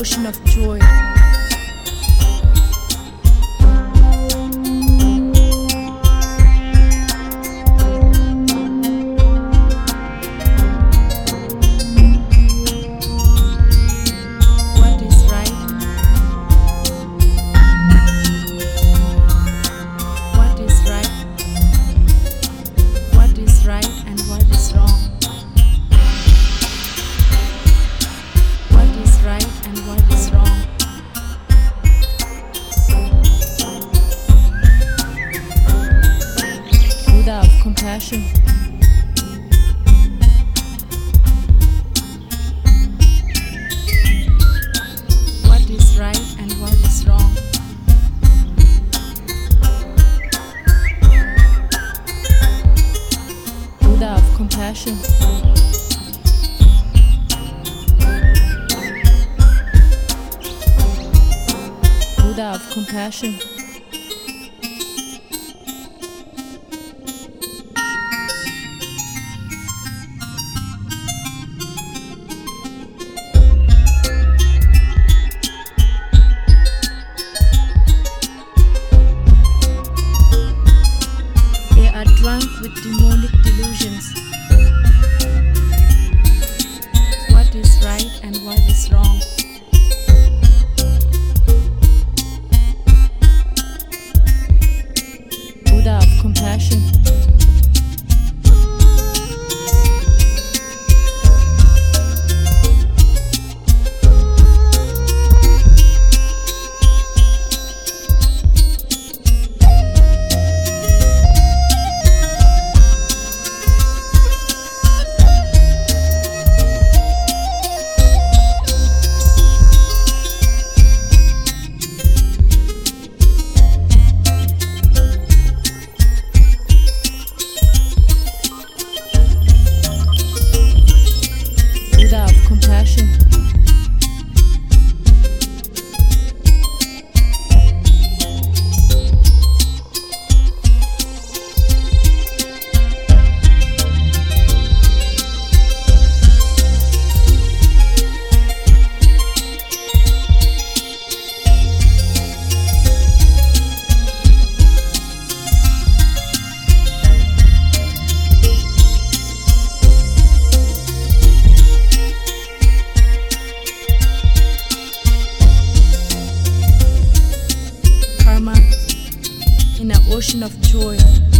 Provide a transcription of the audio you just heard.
ocean of joy. What is right? What is right? What is right and what is wrong? What is right and what is wrong? Buddha of compassion. What is right and what is wrong? Buddha of compassion. Buddha of compassion. They are drunk with demonic delusions. What is right and what is wrong? Buddha of compassion. Buddha of compassion. Karma in an ocean of joy.